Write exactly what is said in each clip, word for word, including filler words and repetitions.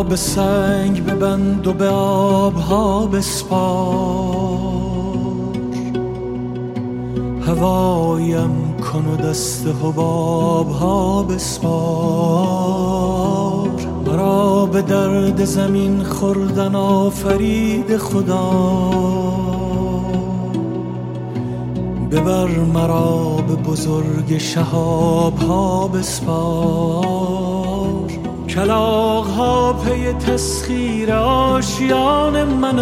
به سنگ ببند و به آبها بسپار، هوایم کن و دست حبابها بسپار. مرا به درد زمین خوردن آفرید خدا، ببر مرا به بزرگ شهابها بسپار. کلاغ‌ها پی تسخیر آشیان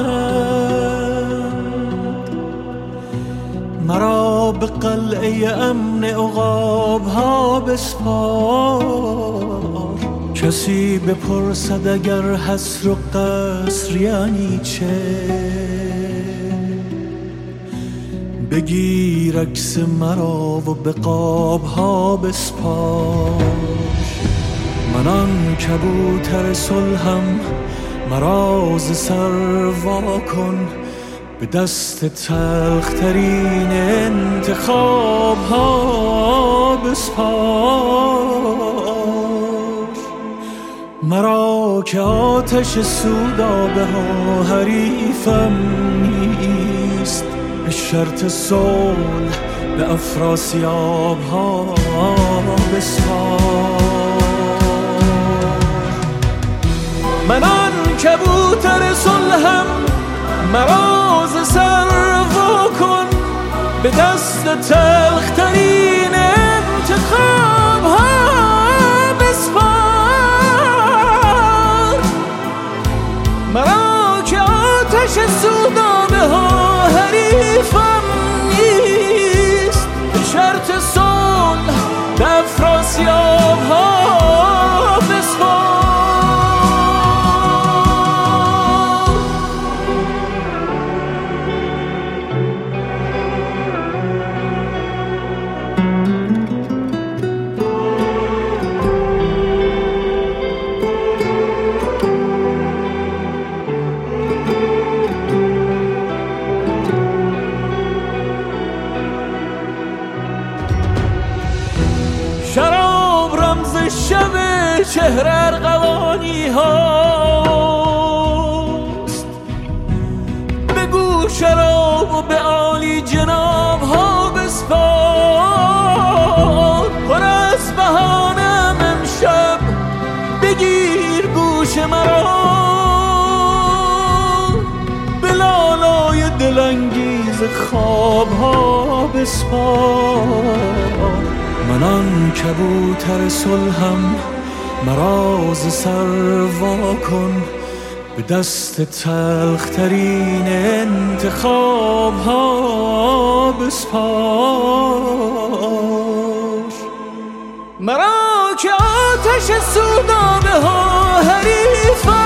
منند، مرا به قلعه امن عقاب‌ها بسپار. کسی بپرسد اگر حصر و قصر یعنی چه، بگیر عکس مرا و به قاب‌ها بسپار. من آن کبوتر صلحم، مرا ز سر وا کن، به دست تلخترین انتخاب‌ها بسپار. مرا که آتش سودابه ها حریفم نیست، به شرط صلح به افراسیاب‌ها بسپار. من آن کبوتر صلحم، مرا ز سر وا کن، به دست تلخترین انتخاب‌ها بسپار. مرا که آتش سودابه ها حریفم نیست، به شرط صلح به افراسیاب‌ها بسپار. شراب رمز شب چهره ارغوانی هاست، بگو شراب و به عالی جناب ها بسپار. پر از بهانم امشب بگیر گوش مرا، به لالای دلانگیز خواب ها بسپار. من آن کبوتر صلحم، مرا ز سر وا کن، به دست تلخترین انتخاب‌ها بسپار. مرا که آتش سودابه ها حریفم